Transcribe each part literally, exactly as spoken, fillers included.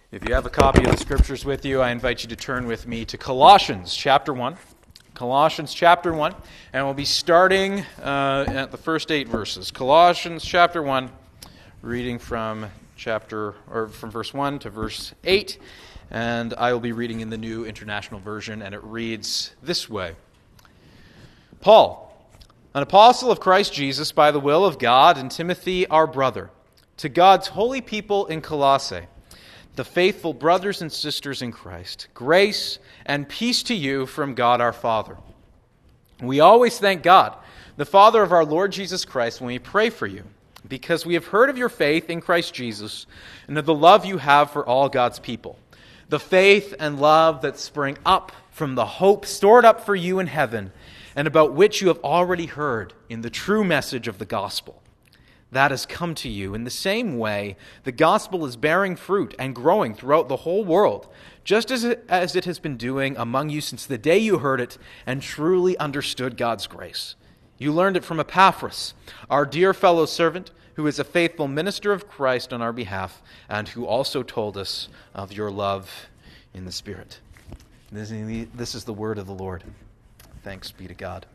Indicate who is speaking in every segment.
Speaker 1: If you have a copy of the Scriptures with you, I invite you to turn with me to Colossians chapter one. Colossians chapter one, and we'll be starting uh, at the first eight verses. Colossians chapter one, reading from chapter or from verse one to verse eight, and I will be reading in the New International Version, and it reads this way. Paul, an apostle of Christ Jesus by the will of God, and Timothy, our brother, to God's holy people in Colossae, the faithful brothers and sisters in Christ, grace and peace to you from God our Father. We always thank God, the Father of our Lord Jesus Christ, when we pray for you, because we have heard of your faith in Christ Jesus and of the love you have for all God's people, the faith and love that spring up from the hope stored up for you in heaven, and about which you have already heard in the true message of the gospel. That has come to you. In the same way, the gospel is bearing fruit and growing throughout the whole world, just as it, as it has been doing among you since the day you heard it and truly understood God's grace. You learned it from Epaphras, our dear fellow servant, who is a faithful minister of Christ on our behalf, and who also told us of your love in the Spirit. This is the, this is the word of the Lord. Thanks be to God.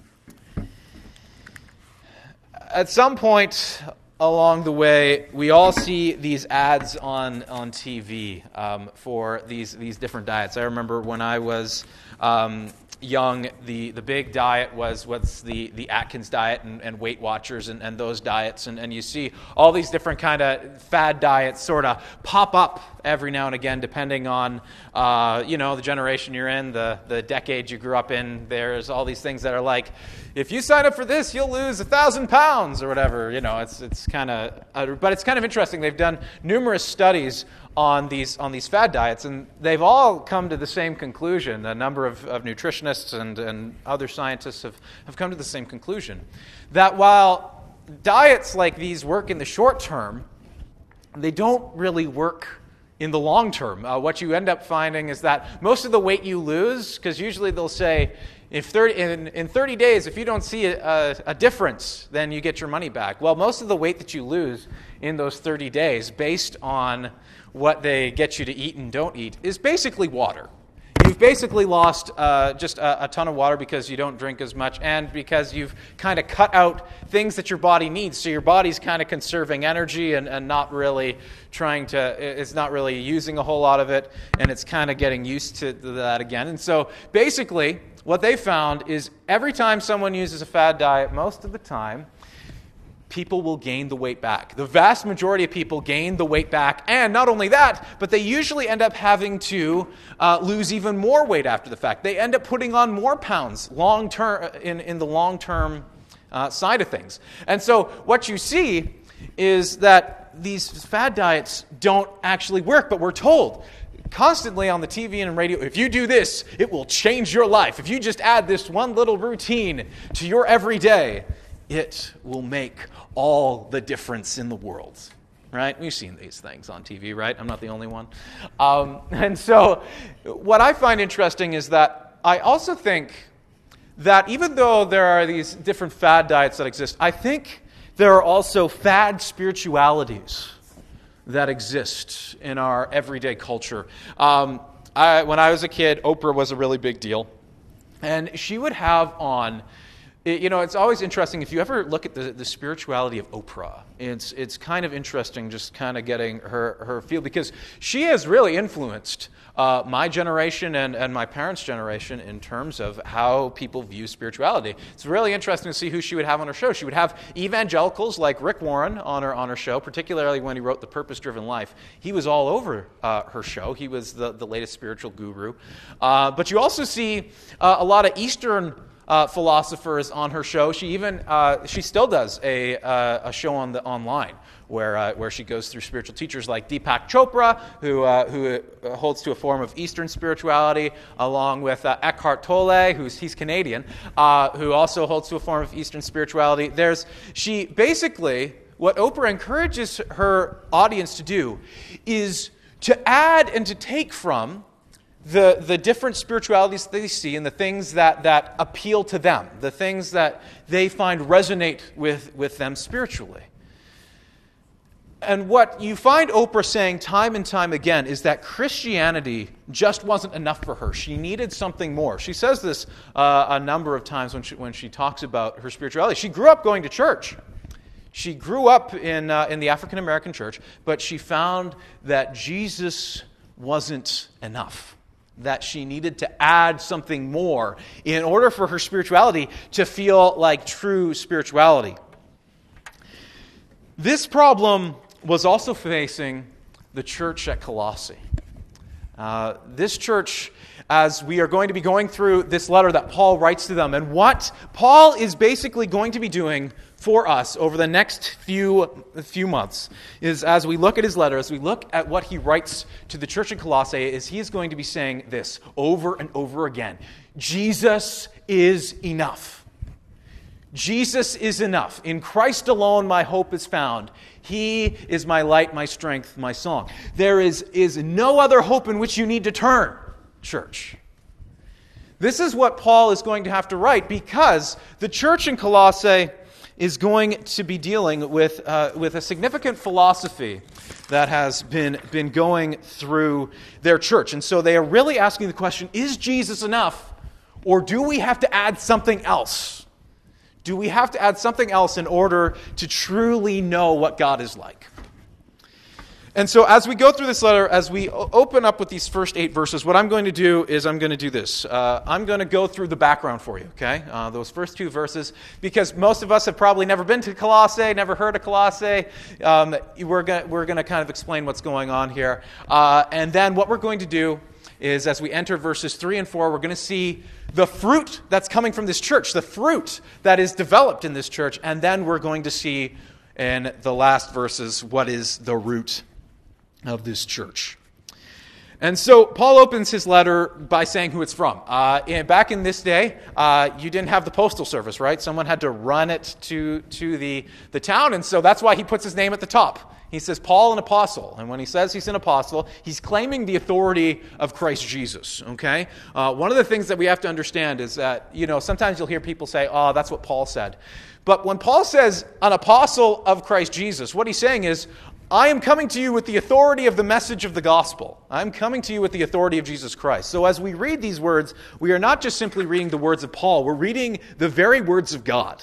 Speaker 1: At some point along the way, we all see these ads on, on T V um, for these these different diets. I remember when I was um, young, the, the big diet was what's the, the Atkins diet and, and Weight Watchers and, and those diets. And, and you see all these different kind of fad diets sort of pop up every now and again, depending on uh, you know the generation you're in, the, the decade you grew up in. There's all these things that are like, if you sign up for this, you'll lose a thousand pounds or whatever. You know, it's it's kind of, uh, but it's kind of interesting. They've done numerous studies on these on these fad diets, and they've all come to the same conclusion. A number of, of nutritionists and, and other scientists have, have come to the same conclusion, that while diets like these work in the short term, they don't really work in the long term. Uh, what you end up finding is that most of the weight you lose, because usually they'll say, If thirty, in, in thirty days, if you don't see a, a difference, then you get your money back. Well, most of the weight that you lose in those thirty days, based on what they get you to eat and don't eat, is basically water. You've basically lost uh, just a, a ton of water because you don't drink as much, and because you've kind of cut out things that your body needs. So your body's kind of conserving energy and, and not really trying to, it's not really using a whole lot of it, and it's kind of getting used to that again. And so basically, what they found is every time someone uses a fad diet, most of the time, people will gain the weight back. The vast majority of people gain the weight back, and not only that, but they usually end up having to uh, lose even more weight after the fact. They end up putting on more pounds long term in, in the long-term uh, side of things. And so what you see is that these fad diets don't actually work, but we're told constantly on the T V and radio, if you do this, it will change your life. If you just add this one little routine to your everyday, it will make all the difference in the world, right? We've seen these things on T V, right? I'm not the only one. Um, and so what I find interesting is that I also think that even though there are these different fad diets that exist, I think there are also fad spiritualities that exist in our everyday culture. Um, I, when I was a kid, Oprah was a really big deal. And she would have on, you know, it's always interesting, if you ever look at the, the spirituality of Oprah, it's it's kind of interesting just kind of getting her, her feel, because she has really influenced uh, my generation and, and my parents' generation in terms of how people view spirituality. It's really interesting to see who she would have on her show. She would have evangelicals like Rick Warren on her on her show, particularly when he wrote The Purpose-Driven Life. He was all over uh, her show. He was the, the latest spiritual guru. Uh, but you also see uh, a lot of Eastern Uh, philosophers on her show. She even uh, she still does a uh, a show on the online where uh, where she goes through spiritual teachers like Deepak Chopra, who uh, who holds to a form of Eastern spirituality, along with uh, Eckhart Tolle, who's he's Canadian, uh, who also holds to a form of Eastern spirituality. There's she basically what Oprah encourages her audience to do is to add and to take from the, the different spiritualities that they see and the things that, that appeal to them, the things that they find resonate with, with them spiritually. And what you find Oprah saying time and time again is that Christianity just wasn't enough for her. She needed something more. She says this uh, a number of times when she, when she talks about her spirituality. She grew up going to church. She grew up in, uh, in the African American church, but she found that Jesus wasn't enough, that she needed to add something more in order for her spirituality to feel like true spirituality. This problem was also facing the church at Colossae. Uh, this church, as we are going to be going through this letter that Paul writes to them, and what Paul is basically going to be doing for us over the next few, few months is, as we look at his letter, as we look at what he writes to the church in Colossae, is he is going to be saying this over and over again. Jesus is enough. Jesus is enough. In Christ alone my hope is found. He is my light, my strength, my song. There is, is no other hope in which you need to turn, church. This is what Paul is going to have to write because the church in Colossae is going to be dealing with, uh, with a significant philosophy that has been, been going through their church. And so they are really asking the question, is Jesus enough, or do we have to add something else? Do we have to add something else in order to truly know what God is like? And so as we go through this letter, as we open up with these first eight verses, what I'm going to do is I'm going to do this. Uh, I'm going to go through the background for you, okay? Uh, those first two verses, because most of us have probably never been to Colossae, never heard of Colossae. Um, we're going we're going to kind of explain what's going on here. Uh, and then what we're going to do is as we enter verses three and four, we're going to see the fruit that's coming from this church, the fruit that is developed in this church, and then we're going to see in the last verses what is the root of this church. And so Paul opens his letter by saying who it's from. Uh, in, back in this day, uh, you didn't have the postal service, right? Someone had to run it to, to the, the town, and so that's why he puts his name at the top. He says, Paul, an apostle. And when he says he's an apostle, he's claiming the authority of Christ Jesus, okay? Uh, one of the things that we have to understand is that, you know, sometimes you'll hear people say, oh, that's what Paul said. But when Paul says an apostle of Christ Jesus, what he's saying is, I am coming to you with the authority of the message of the gospel. I'm coming to you with the authority of Jesus Christ. So as we read these words, we are not just simply reading the words of Paul, we're reading the very words of God,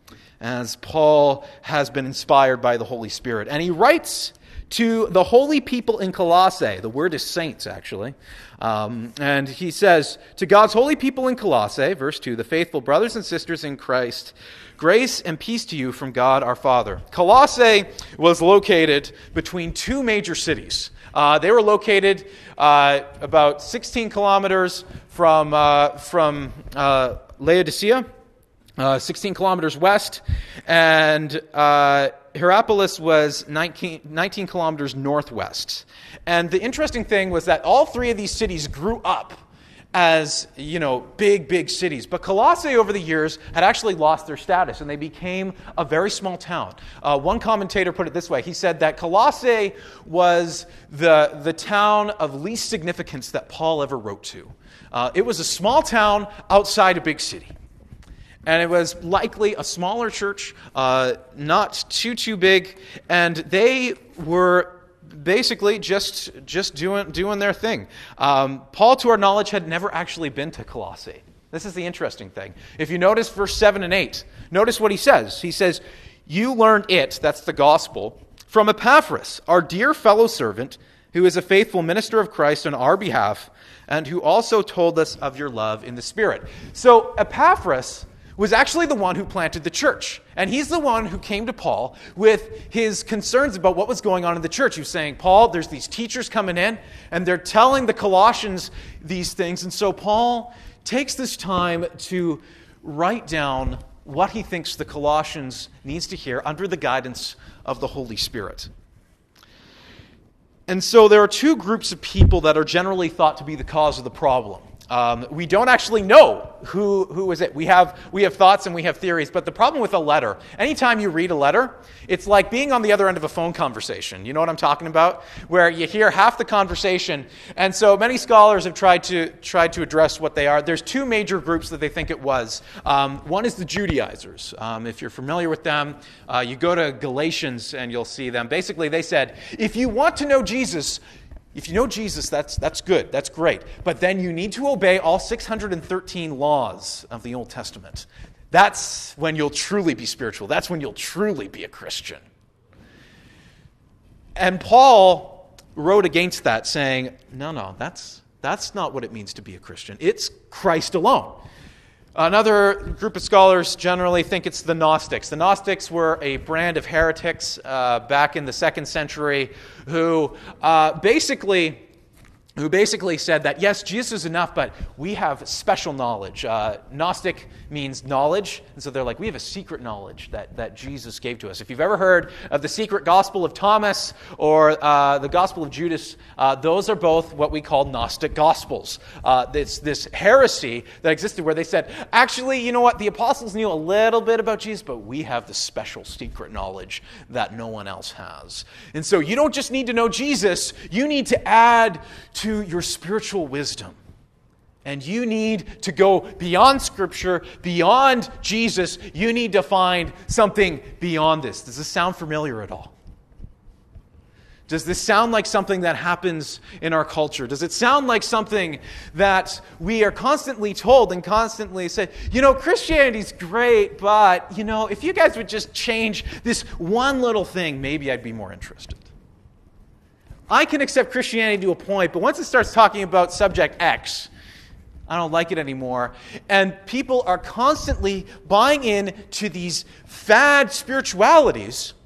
Speaker 1: as Paul has been inspired by the Holy Spirit. And he writes to the holy people in Colossae. The word is saints, actually. Um, and he says, to God's holy people in Colossae, verse two, the faithful brothers and sisters in Christ, grace and peace to you from God our Father. Colossae was located between two major cities. Uh, they were located uh, about sixteen kilometers from, uh, from uh, Laodicea, Uh, sixteen kilometers west, and uh, Hierapolis was nineteen, nineteen kilometers northwest. And the interesting thing was that all three of these cities grew up as, you know, big, big cities. But Colossae over the years had actually lost their status, and they became a very small town. Uh, one commentator put it this way. He said that Colossae was the, the town of least significance that Paul ever wrote to. Uh, it was a small town outside a big city. And it was likely a smaller church, uh, not too, too big. And they were basically just just doing doing their thing. Um, Paul, to our knowledge, had never actually been to Colossae. This is the interesting thing. If you notice verse seven and eight, notice what he says. He says, you learned it, that's the gospel, from Epaphras, our dear fellow servant, who is a faithful minister of Christ on our behalf, and who also told us of your love in the Spirit. So Epaphras was actually the one who planted the church. And he's the one who came to Paul with his concerns about what was going on in the church. He was saying, Paul, there's these teachers coming in, and they're telling the Colossians these things. And so Paul takes this time to write down what he thinks the Colossians needs to hear under the guidance of the Holy Spirit. And so there are two groups of people that are generally thought to be the cause of the problem. Um, we don't actually know who who is it. We have we have thoughts and we have theories, but the problem with a letter, anytime you read a letter, it's like being on the other end of a phone conversation. You know what I'm talking about? Where you hear half the conversation, and so many scholars have tried to tried to address what they are. There's two major groups that they think it was. Um, one is the Judaizers. Um, if you're familiar with them, uh, you go to Galatians and you'll see them. Basically, they said, if you want to know Jesus, If you know Jesus, that's that's good, that's great. But then you need to obey all six hundred thirteen laws of the Old Testament. That's when you'll truly be spiritual. That's when you'll truly be a Christian. And Paul wrote against that, saying, no, no, that's that's not what it means to be a Christian. It's Christ alone. Another group of scholars generally think it's the Gnostics. The Gnostics were a brand of heretics uh, back in the second century who uh, basically who basically said that, yes, Jesus is enough, but we have special knowledge. Uh, Gnostic means knowledge, and so they're like, we have a secret knowledge that, that Jesus gave to us. If you've ever heard of the secret gospel of Thomas or uh, the gospel of Judas, uh, those are both what we call Gnostic gospels. Uh, it's this heresy that existed where they said, actually, you know what, the apostles knew a little bit about Jesus, but we have the special secret knowledge that no one else has. And so you don't just need to know Jesus, you need to add to to your spiritual wisdom. And you need to go beyond Scripture, beyond Jesus. You need to find something beyond this. Does this sound familiar at all? Does this sound like something that happens in our culture? Does it sound like something that we are constantly told and constantly say, you know, Christianity's great, but, you know, if you guys would just change this one little thing, maybe I'd be more interested. I can accept Christianity to a point, but once it starts talking about subject X, I don't like it anymore. And people are constantly buying into these fad spiritualities,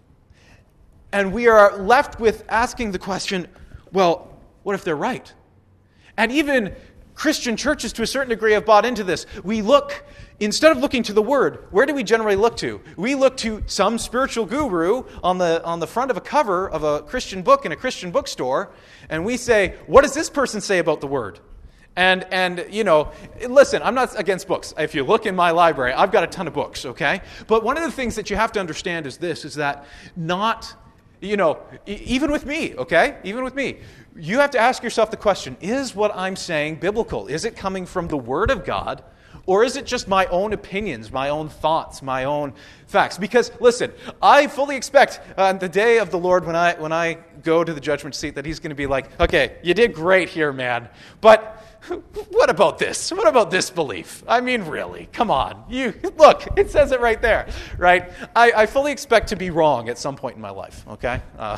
Speaker 1: and we are left with asking the question, well, what if they're right? And even Christian churches, to a certain degree, have bought into this. We look, instead of looking to the Word, where do we generally look to? We look to some spiritual guru on the on the front of a cover of a Christian book in a Christian bookstore, and we say, what does this person say about the Word? And, and you know, listen, I'm not against books. If you look in my library, I've got a ton of books, okay? But one of the things that you have to understand is this, is that not, you know, e- even with me, okay? Even with me, you have to ask yourself the question, is what I'm saying biblical? Is it coming from the Word of God? Or is it just my own opinions, my own thoughts, my own facts? Because, listen, I fully expect on uh, the day of the Lord when I when I go to the judgment seat that He's going to be like, okay, you did great here, man, but what about this? What about this belief? I mean, really, come on. You look, it says it right there, right? I, I fully expect to be wrong at some point in my life, okay? Uh,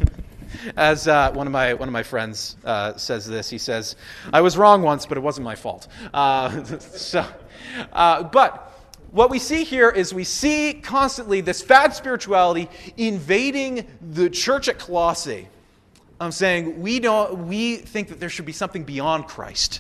Speaker 1: As uh, one of my one of my friends uh, says this, he says, "I was wrong once, but it wasn't my fault." Uh, so, uh, but what we see here is we see constantly this fad spirituality invading the church at Colossae. I'm saying we don't. We think that there should be something beyond Christ,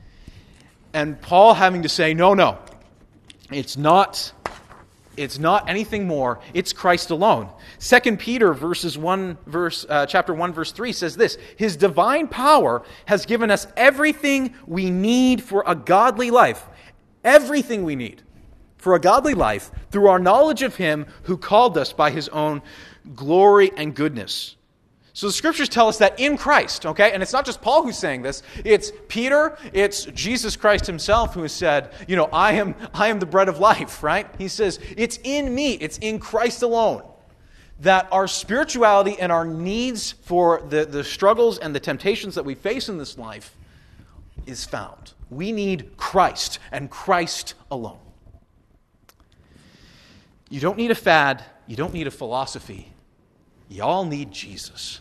Speaker 1: and Paul having to say, "No, no, it's not." It's not anything more. It's Christ alone. Second Peter verses one verse uh, chapter one verse three says this: His divine power has given us everything we need for a godly life. Everything we need for a godly life through our knowledge of Him who called us by His own glory and goodness. So the Scriptures tell us that in Christ, okay? And it's not just Paul who's saying this. It's Peter, it's Jesus Christ Himself who has said, you know, I am I am the bread of life, right? He says, it's in me, it's in Christ alone that our spirituality and our needs for the, the struggles and the temptations that we face in this life is found. We need Christ and Christ alone. You don't need a fad. You don't need a philosophy. You all need Jesus.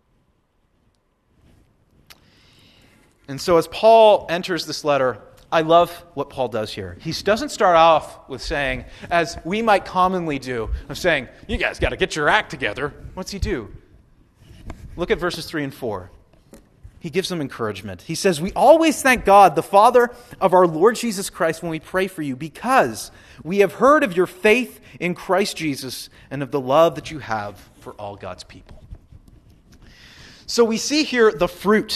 Speaker 1: And so as Paul enters this letter, I love what Paul does here. He doesn't start off with saying, as we might commonly do, of saying, you guys got to get your act together. What's he do? Look at verses three and four. He gives them encouragement. He says, we always thank God, the Father of our Lord Jesus Christ, when we pray for you, because we have heard of your faith in Christ Jesus and of the love that you have for all God's people. So we see here the fruit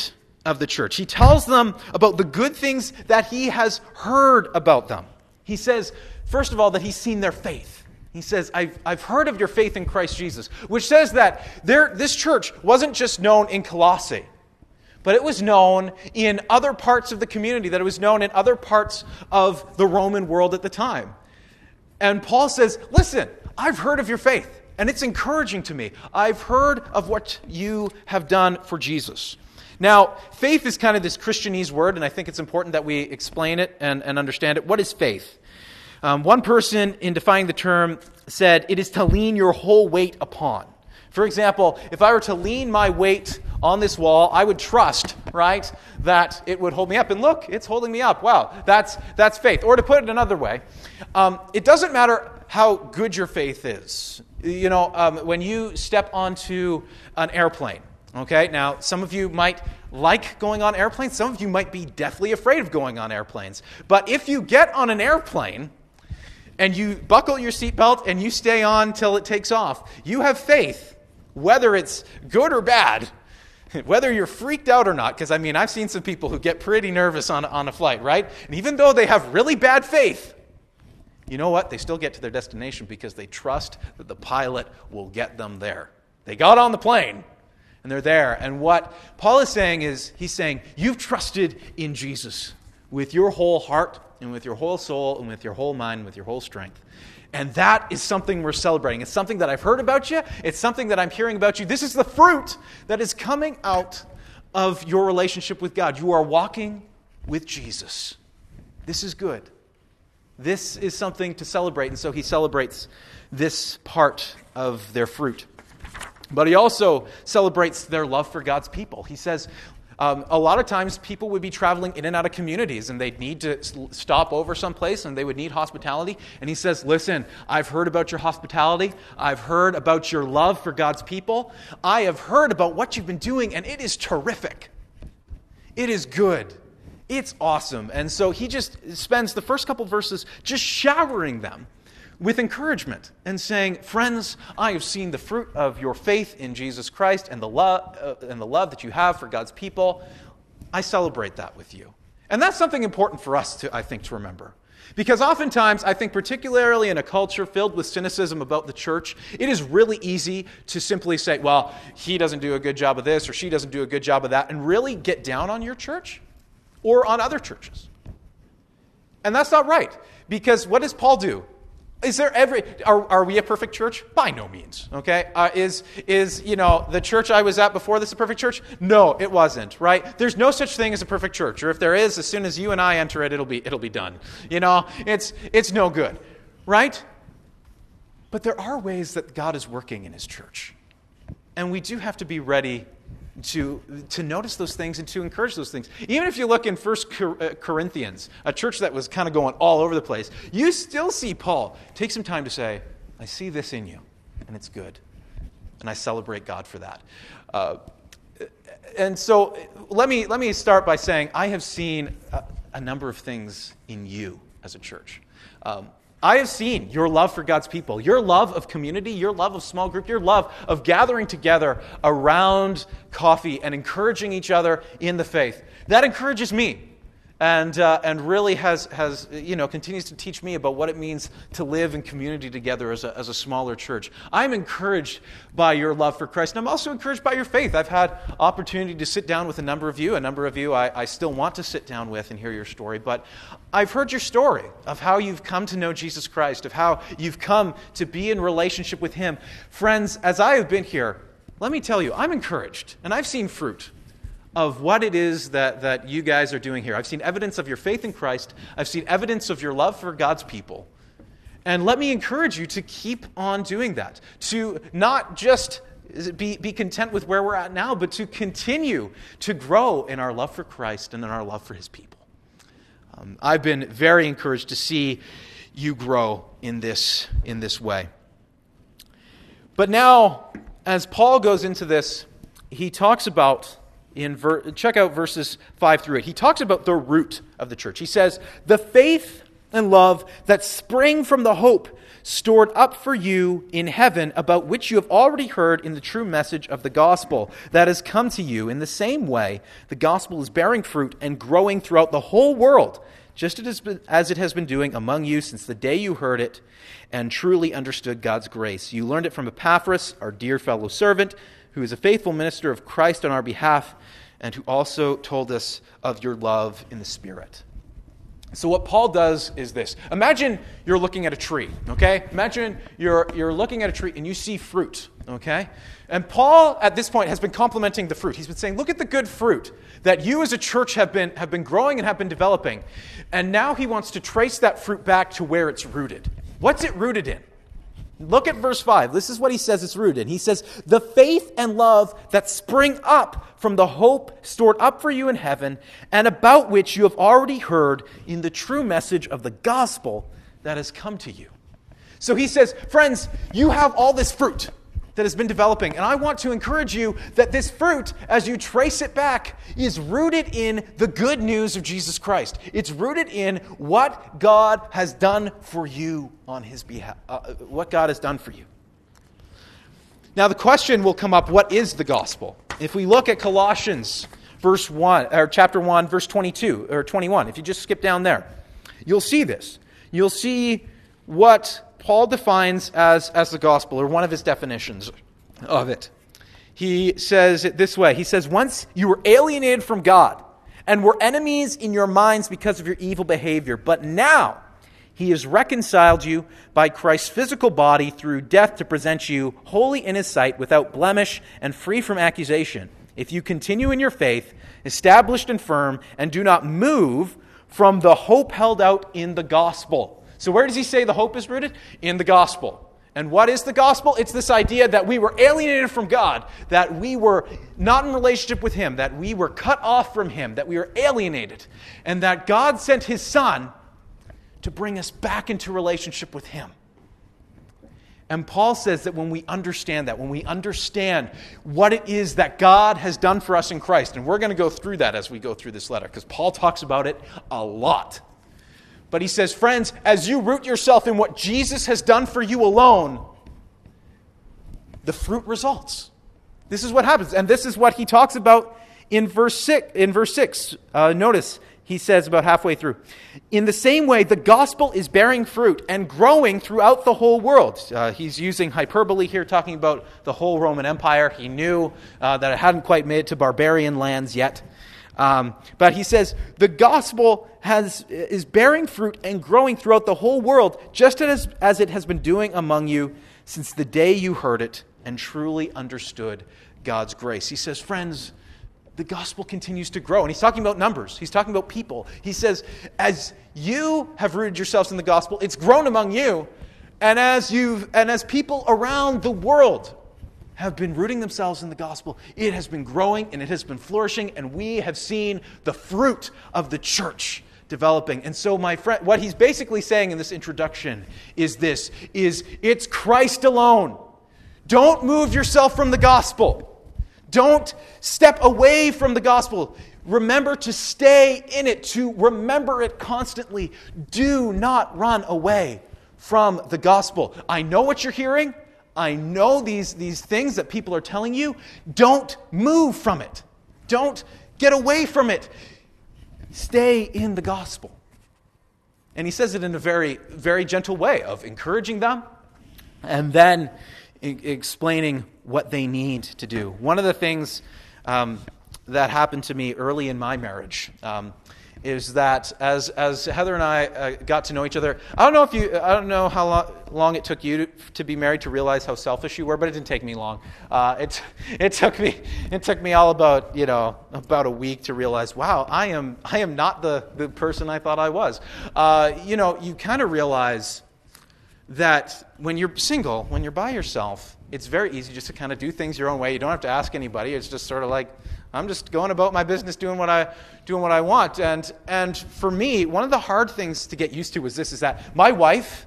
Speaker 1: of the church. He tells them about the good things that he has heard about them. He says, first of all, that he's seen their faith. He says, I've, I've heard of your faith in Christ Jesus, which says that there, this church wasn't just known in Colossae, but it was known in other parts of the community, that it was known in other parts of the Roman world at the time. And Paul says, listen, I've heard of your faith, and it's encouraging to me. I've heard of what you have done for Jesus. Now, faith is kind of this Christianese word, and I think it's important that we explain it and, and understand it. What is faith? Um, one person, in defining the term, said, it is to lean your whole weight upon. For example, if I were to lean my weight on this wall, I would trust, right, that it would hold me up. And look, it's holding me up. Wow, that's that's faith. Or to put it another way, um, it doesn't matter how good your faith is. You know, um, when you step onto an airplane, okay, now some of you might like going on airplanes. Some of you might be deathly afraid of going on airplanes. But if you get on an airplane and you buckle your seatbelt and you stay on till it takes off, you have faith, whether it's good or bad, whether you're freaked out or not, because, I mean, I've seen some people who get pretty nervous on, on a flight, right? And even though they have really bad faith, you know what? They still get to their destination because they trust that the pilot will get them there. They got on the plane, and they're there. And what Paul is saying is, he's saying, you've trusted in Jesus with your whole heart and with your whole soul and with your whole mind, with your whole strength. And that is something we're celebrating. It's something that I've heard about you. It's something that I'm hearing about you. This is the fruit that is coming out of your relationship with God. You are walking with Jesus. This is good. This is something to celebrate. And so he celebrates this part of their fruit. But he also celebrates their love for God's people. He says, Um, a lot of times people would be traveling in and out of communities and they'd need to stop over someplace and they would need hospitality. And he says, listen, I've heard about your hospitality. I've heard about your love for God's people. I have heard about what you've been doing, and it is terrific. It is good. It's awesome. And so he just spends the first couple verses just showering them with encouragement and saying, friends, I have seen the fruit of your faith in Jesus Christ and the love uh, and the love that you have for God's people. I celebrate that with you. And that's something important for us to, I think, to remember. Because oftentimes, I think particularly in a culture filled with cynicism about the church, it is really easy to simply say, well, he doesn't do a good job of this or she doesn't do a good job of that, and really get down on your church or on other churches. And that's not right. Because what does Paul do? Is there every, are, are we a perfect church? By no means, okay? Uh, is, is, you know, the church I was at before this a perfect church? No, it wasn't, right? There's no such thing as a perfect church. Or if there is, as soon as you and I enter it, it'll be, it'll be done. You know, it's, it's no good, right? But there are ways that God is working in his church. And we do have to be ready to to notice those things and to encourage those things. Even if you look in First Corinthians, a church that was kind of going all over the place, you still see Paul take some time to say, I see this in you, and it's good. And I celebrate God for that. Uh, and so let me let me start by saying I have seen a, a number of things in you as a church. Um, I have seen your love for God's people, your love of community, your love of small group, your love of gathering together around coffee and encouraging each other in the faith. That encourages me. And uh, and really has has you know continues to teach me about what it means to live in community together as a as a smaller church. I'm encouraged by your love for Christ, and I'm also encouraged by your faith. I've had opportunity to sit down with a number of you. A number of you I, I still want to sit down with and hear your story. But I've heard your story of how you've come to know Jesus Christ, of how you've come to be in relationship with Him. Friends, as I have been here, let me tell you, I'm encouraged, and I've seen fruit of what it is that, that you guys are doing here. I've seen evidence of your faith in Christ. I've seen evidence of your love for God's people. And let me encourage you to keep on doing that. To not just be, be content with where we're at now, but to continue to grow in our love for Christ and in our love for His people. Um, I've been very encouraged to see you grow in this, in this way. But now, as Paul goes into this, he talks about In ver- check out verses five through eight. He talks about the root of the church. He says, the faith and love that spring from the hope stored up for you in heaven, about which you have already heard in the true message of the gospel that has come to you. In the same way, the gospel is bearing fruit and growing throughout the whole world, just as it has been doing among you since the day you heard it and truly understood God's grace. You learned it from Epaphras, our dear fellow servant, who is a faithful minister of Christ on our behalf, and who also told us of your love in the Spirit. So what Paul does is this. Imagine you're looking at a tree, okay? Imagine you're you're looking at a tree and you see fruit, okay? And Paul, at this point, has been complimenting the fruit. He's been saying, look at the good fruit that you as a church have been have been growing and have been developing. And now he wants to trace that fruit back to where it's rooted. What's it rooted in? Look at verse five. This is what he says it's rooted in. He says, the faith and love that spring up from the hope stored up for you in heaven, and about which you have already heard in the true message of the gospel that has come to you. So he says, friends, you have all this fruit that has been developing, and I want to encourage you that this fruit, as you trace it back, is rooted in the good news of Jesus Christ. It's rooted in what God has done for you on his behalf, uh, what God has done for you. Now the question will come up, what is the gospel? If we look at Colossians verse one, or chapter one, verse twenty-two, or twenty-one, if you just skip down there, you'll see this. You'll see what Paul defines as, as the gospel, or one of his definitions of it. He says it this way. He says, once you were alienated from God and were enemies in your minds because of your evil behavior, but now he has reconciled you by Christ's physical body through death to present you holy in his sight, without blemish and free from accusation. If you continue in your faith, established and firm, and do not move from the hope held out in the gospel. So where does he say the hope is rooted? In the gospel. And what is the gospel? It's this idea that we were alienated from God, that we were not in relationship with him, that we were cut off from him, that we were alienated, and that God sent his Son to bring us back into relationship with him. And Paul says that when we understand that, when we understand what it is that God has done for us in Christ, and we're going to go through that as we go through this letter, because Paul talks about it a lot. But he says, friends, as you root yourself in what Jesus has done for you alone, the fruit results. This is what happens. And this is what he talks about in verse six. In verse six, uh, notice he says about halfway through, in the same way, the gospel is bearing fruit and growing throughout the whole world. Uh, he's using hyperbole here, talking about the whole Roman Empire. He knew uh, that it hadn't quite made it to barbarian lands yet. Um, but he says the gospel has is bearing fruit and growing throughout the whole world, just as, as it has been doing among you since the day you heard it and truly understood God's grace. He says, friends, the gospel continues to grow. And he's talking about numbers. He's talking about people. He says, as you have rooted yourselves in the gospel, it's grown among you. And as you've and as people around the world have been rooting themselves in the gospel, it has been growing and it has been flourishing, and we have seen the fruit of the church developing. And so, my friend, what he's basically saying in this introduction is this, is it's Christ alone. Don't move yourself from the gospel. Don't step away from the gospel. Remember to stay in it, to remember it constantly. Do not run away from the gospel. I know what you're hearing. I know these, these things that people are telling you. Don't move from it. Don't get away from it. Stay in the gospel. And he says it in a very, very gentle way of encouraging them and then e- explaining what they need to do. One of the things um, that happened to me early in my marriage um, is that as as Heather and I uh, got to know each other, I don't know if you, I don't know how long, long it took you to, to be married to realize how selfish you were, but it didn't take me long. Uh, it it took me it took me all about you know about a week to realize, wow, I am I am not the the person I thought I was. Uh, you know, you kind of realize that when you're single, when you're by yourself, it's very easy just to kind of do things your own way. You don't have to ask anybody. It's just sort of like, I'm just going about my business, doing what I doing what I want. And and for me, one of the hard things to get used to was this: is that my wife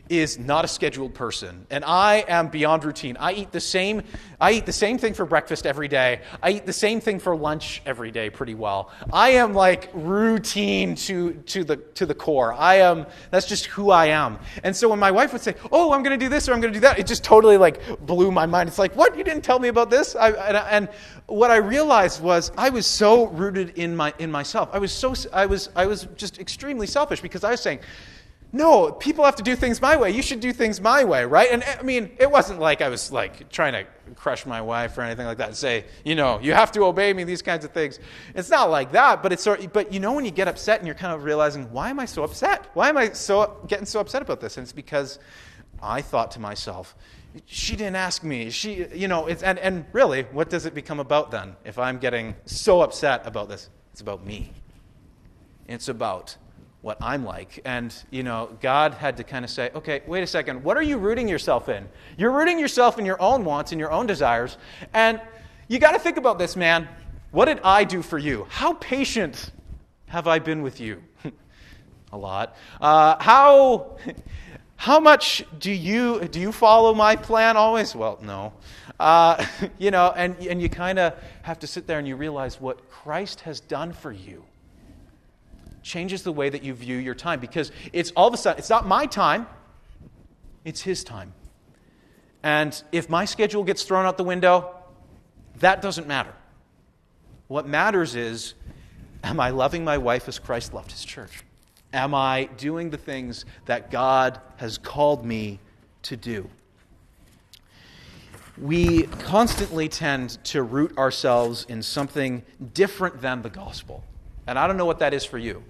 Speaker 1: is not a scheduled person, and I am beyond routine. I eat the same I eat the same thing for breakfast every day. I eat the same thing for lunch every day pretty well. I am like routine to to the to the core. I am that's just who I am. And so when my wife would say, "Oh, I'm going to do this or I'm going to do that," it just totally like blew my mind. It's like, "What? You didn't tell me about this?" I, and, and what I realized was I was so rooted in my in myself. I was so I was I was just extremely selfish because I was saying, no, people have to do things my way. You should do things my way, right? And I mean, it wasn't like I was like trying to crush my wife or anything like that and say, you know, you have to obey me, these kinds of things. It's not like that, but it's sort of, but you know when you get upset and you're kind of realizing, why am I so upset? Why am I so getting so upset about this? And it's because I thought to myself, she didn't ask me. She, you know, it's and, and really, what does it become about then? If I'm getting so upset about this, it's about me. It's about what I'm like. And, you know, God had to kind of say, okay, wait a second, what are you rooting yourself in? You're rooting yourself in your own wants and your own desires. And you got to think about this, man. What did I do for you? How patient have I been with you? A lot. Uh, how how much do you do you follow my plan always? Well, no. Uh, you know, and, and you kind of have to sit there and you realize what Christ has done for you changes the way that you view your time, because it's all of a sudden, it's not my time, it's his time. And if my schedule gets thrown out the window, that doesn't matter. What matters is, am I loving my wife as Christ loved his church? Am I doing the things that God has called me to do? We constantly tend to root ourselves in something different than the gospel. And I don't know what that is for you.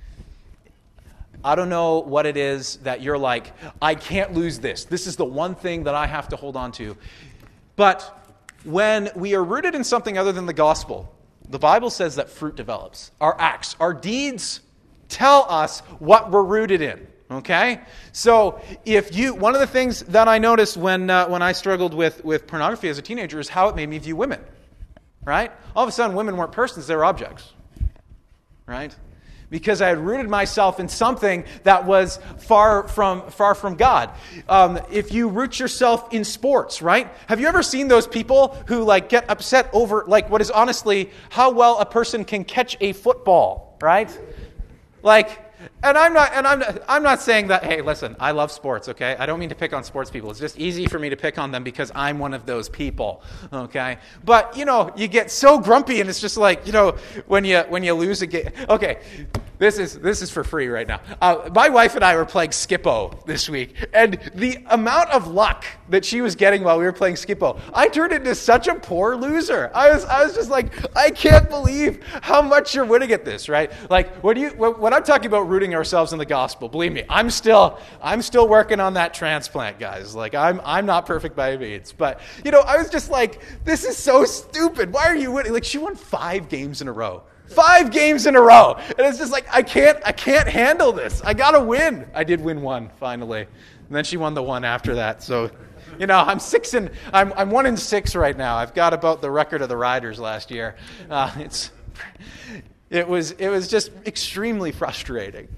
Speaker 1: I don't know what it is that you're like, I can't lose this. This is the one thing that I have to hold on to. But when we are rooted in something other than the gospel, the Bible says that fruit develops. Our acts, our deeds tell us what we're rooted in. Okay? So if you, one of the things that I noticed when uh, when I struggled with, with pornography as a teenager is how it made me view women. Right? All of a sudden, women weren't persons, they were objects. Right? Because I had rooted myself in something that was far from far from God. Um, if you root yourself in sports, right? Have you ever seen those people who like get upset over like what is honestly how well a person can catch a football, right? Like, and I'm not, and I'm, not, I'm not saying that. Hey, listen, I love sports. Okay, I don't mean to pick on sports people. It's just easy for me to pick on them because I'm one of those people. Okay, but you know, you get so grumpy, and it's just like you know, when you when you lose a game. Okay, this is this is for free right now. Uh, my wife and I were playing Skip-O this week, and the amount of luck that she was getting while we were playing Skip-O, I turned into such a poor loser. I was I was just like, I can't believe how much you're winning at this, right? Like when you when, when I'm talking about rooting ourselves in the gospel, believe me, I'm still I'm still working on that transplant, guys. Like I'm I'm not perfect by any means, but you know, I was just like, this is so stupid. Why are you winning? Like she won five games in a row. Five games in a row. And it's just like I can't I can't handle this. I got to win. I did win one finally. And then she won the one after that. So, you know, I'm six and I'm I'm one in six right now. I've got about the record of the Riders last year. Uh, it's It was it was just extremely frustrating.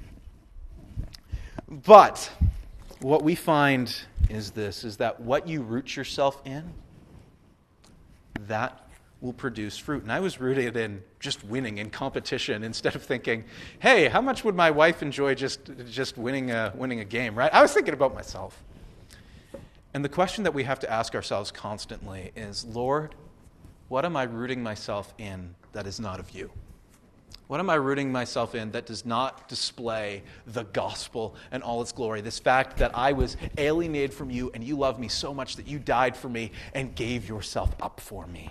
Speaker 1: But what we find is this, is that what you root yourself in, that will produce fruit. And I was rooted in just winning in competition instead of thinking, hey, how much would my wife enjoy just just winning a winning a game, right? I was thinking about myself. And the question that we have to ask ourselves constantly is, Lord, what am I rooting myself in that is not of you? What am I rooting myself in that does not display the gospel and all its glory? This fact that I was alienated from you and you loved me so much that you died for me and gave yourself up for me.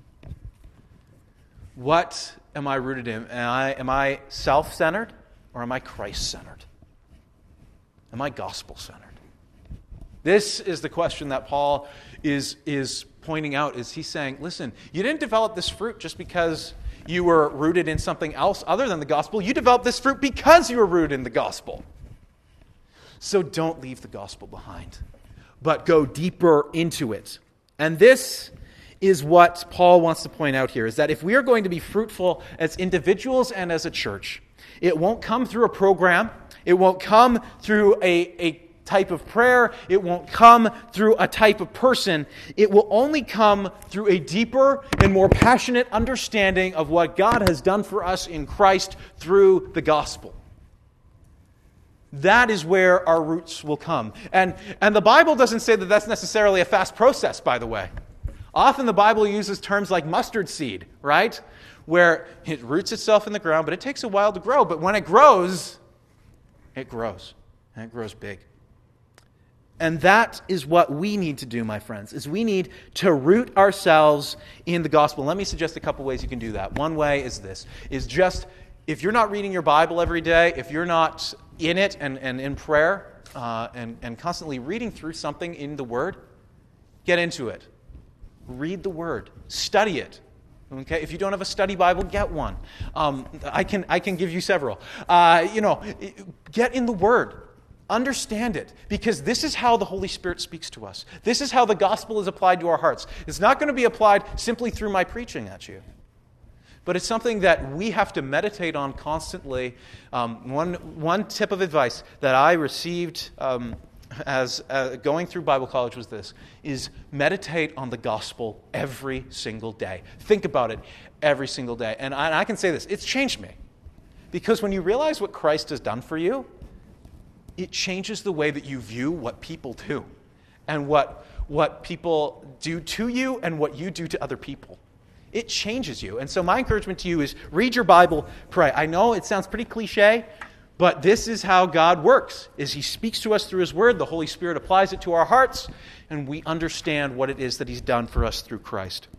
Speaker 1: What am I rooted in? Am I, am I self-centered or am I Christ-centered? Am I gospel-centered? This is the question that Paul is, is pointing out. Is he's saying, listen, you didn't develop this fruit just because you were rooted in something else other than the gospel. You developed this fruit because you were rooted in the gospel. So don't leave the gospel behind, but go deeper into it. And this is what Paul wants to point out here, is that if we are going to be fruitful as individuals and as a church, it won't come through a program. It won't come through a, a type of prayer. It won't come through a type of person. It will only come through a deeper and more passionate understanding of what God has done for us in Christ through the gospel. That is where our roots will come. And, and the Bible doesn't say that that's necessarily a fast process, by the way. Often the Bible uses terms like mustard seed, right? Where it roots itself in the ground, but it takes a while to grow. But when it grows, it grows. And it grows big. And that is what we need to do, my friends, is we need to root ourselves in the gospel. Let me suggest a couple ways you can do that. One way is this, is just, if you're not reading your Bible every day, if you're not in it and, and in prayer uh, and, and constantly reading through something in the Word, get into it. Read the Word. Study it. Okay? If you don't have a study Bible, get one. Um, I can I can give you several. Uh, you know, get in the Word. Understand it. Because this is how the Holy Spirit speaks to us. This is how the gospel is applied to our hearts. It's not going to be applied simply through my preaching at you. But it's something that we have to meditate on constantly. Um, one, one tip of advice that I received um, as uh, going through Bible college was this, is meditate on the gospel every single day. Think about it every single day. And I, and I can say this, it's changed me. Because when you realize what Christ has done for you, it changes the way that you view what people do. And what, what people do to you and what you do to other people. It changes you. And so my encouragement to you is read your Bible, pray. I know it sounds pretty cliche, but this is how God works, is He speaks to us through His Word, the Holy Spirit applies it to our hearts, and we understand what it is that He's done for us through Christ.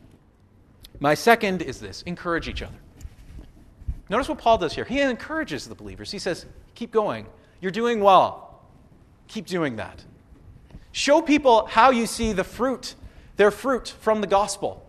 Speaker 1: My second is this, encourage each other. Notice what Paul does here. He encourages the believers. He says, keep going. You're doing well. Keep doing that. Show people how you see the fruit, their fruit from the gospel.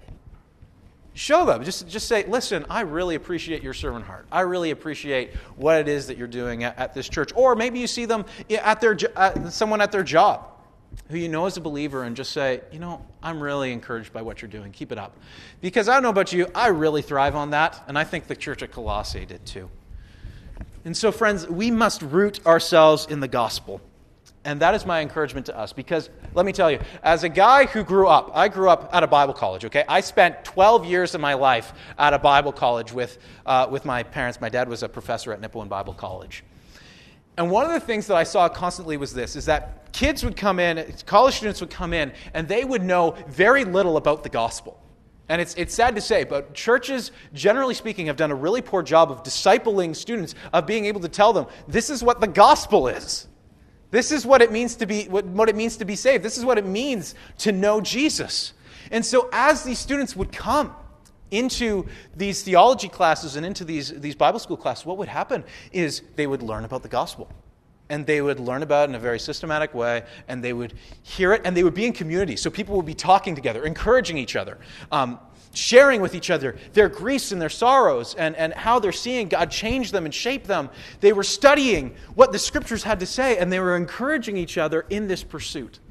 Speaker 1: Show them. Just, just say, listen, I really appreciate your servant heart. I really appreciate what it is that you're doing at, at this church. Or maybe you see them at their at someone at their job who you know is a believer and just say, you know, I'm really encouraged by what you're doing. Keep it up. Because I don't know about you, I really thrive on that. And I think the church at Colossae did too. And so, friends, we must root ourselves in the gospel. And that is my encouragement to us, because let me tell you, as a guy who grew up, I grew up at a Bible college, okay? I spent twelve years of my life at a Bible college with, uh, with my parents. My dad was a professor at Nipawin Bible College. And one of the things that I saw constantly was this, is that kids would come in, college students would come in, and they would know very little about the gospel. And it's it's sad to say, but churches, generally speaking, have done a really poor job of discipling students, of being able to tell them, this is what the gospel is. This is what it means to be what, what it means to be saved. This is what it means to know Jesus. And so as these students would come into these theology classes and into these, these Bible school classes, what would happen is they would learn about the gospel. And they would learn about it in a very systematic way, and they would hear it, and they would be in community. So people would be talking together, encouraging each other, um, sharing with each other their griefs and their sorrows, and, and how they're seeing God change them and shape them. They were studying what the Scriptures had to say, and they were encouraging each other in this pursuit.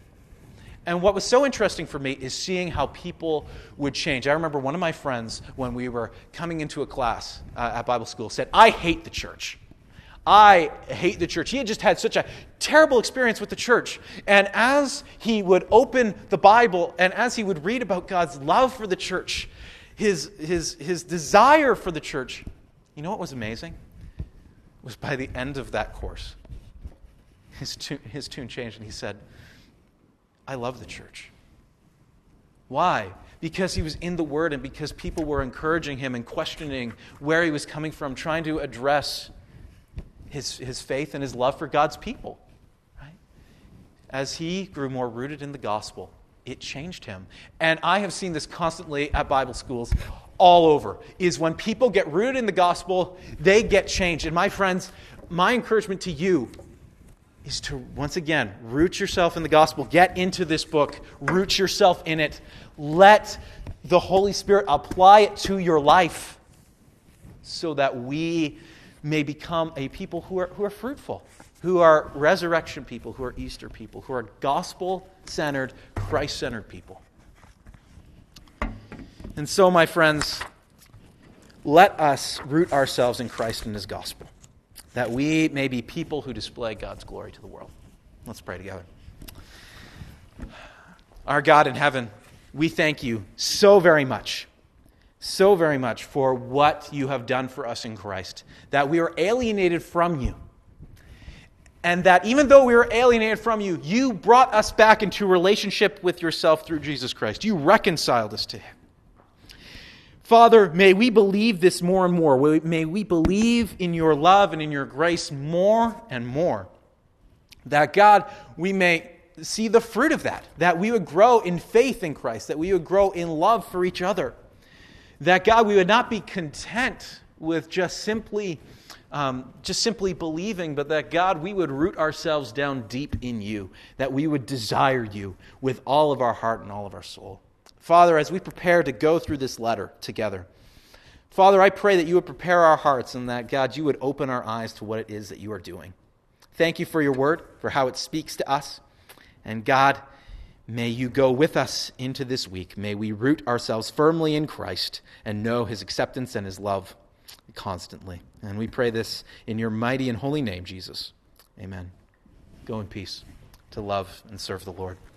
Speaker 1: And what was so interesting for me is seeing how people would change. I remember one of my friends, when we were coming into a class uh, at Bible school, said, I hate the church. I hate the church. He had just had such a terrible experience with the church. And as he would open the Bible and as he would read about God's love for the church, his, his, his desire for the church, you know what was amazing? It was by the end of that course, his tune, his tune changed and he said, I love the church. Why? Because he was in the Word and because people were encouraging him and questioning where he was coming from, trying to address His, his faith and his love for God's people. Right? As he grew more rooted in the gospel, it changed him. And I have seen this constantly at Bible schools all over, is when people get rooted in the gospel, they get changed. And my friends, my encouragement to you is to, once again, root yourself in the gospel. Get into this book. Root yourself in it. Let the Holy Spirit apply it to your life so that we may become a people who are who are fruitful, who are resurrection people, who are Easter people, who are gospel-centered, Christ-centered people. And so, my friends, let us root ourselves in Christ and His gospel, that we may be people who display God's glory to the world. Let's pray together. Our God in heaven, we thank you so very much, so very much for what you have done for us in Christ, that we are alienated from you. And that even though we were alienated from you, you brought us back into relationship with yourself through Jesus Christ. You reconciled us to him. Father, may we believe this more and more. May we believe in your love and in your grace more and more. That, God, we may see the fruit of that. That we would grow in faith in Christ. That we would grow in love for each other. That, God, we would not be content with just simply, um, just simply believing, but that, God, we would root ourselves down deep in you. That we would desire you with all of our heart and all of our soul. Father, as we prepare to go through this letter together, Father, I pray that you would prepare our hearts and that, God, you would open our eyes to what it is that you are doing. Thank you for your word, for how it speaks to us. And God, may you go with us into this week. May we root ourselves firmly in Christ and know his acceptance and his love constantly. And we pray this in your mighty and holy name, Jesus. Amen. Go in peace to love and serve the Lord.